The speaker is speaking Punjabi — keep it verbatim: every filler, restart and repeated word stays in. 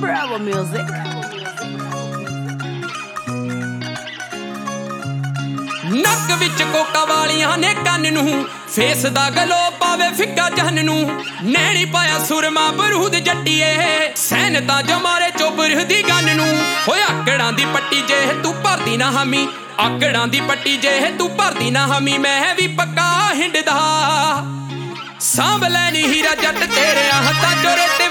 Bravo music. ਨੱਕ ਵਿੱਚ ਕੋਕਾ ਵਾਲੀਆਂ ਨੇ ਕੰਨ ਨੂੰ, ਫੇਸ ਦਾ ਗਲੋ ਪਾਵੇ ਫਿੱਕਾ ਜਹਨ ਨੂੰ, ਨੈਣੀ ਪਾਇਆ ਸੁਰਮਾ ਬਰੂਦ ਜੱਟੀਏ, ਸੈਨ ਤਾਂ ਜੋ ਮਾਰੇ ਚੋਬਰ ਦੀ ਗੰਨ ਨੂੰ। ਹੋਏ ਆਕੜਾਂ ਦੀ ਪੱਟੀ ਜੇ ਤੂੰ ਭਰਦੀ ਨਾ ਹਮੀ, ਆਕੜਾਂ ਦੀ ਪੱਟੀ ਜੇ ਤੂੰ ਭਰਦੀ ਨਾ ਹਮੀ, ਮੈਂ ਵੀ ਪੱਕਾ ਹਿੰਡਦਾ ਸਾਂਭ ਲੈਣੀ ਹੀਰਾ ਜੱਟ ਤੇਰੇ ਹੱਥਾਂ ਚੋਂ ਰੋਟੀ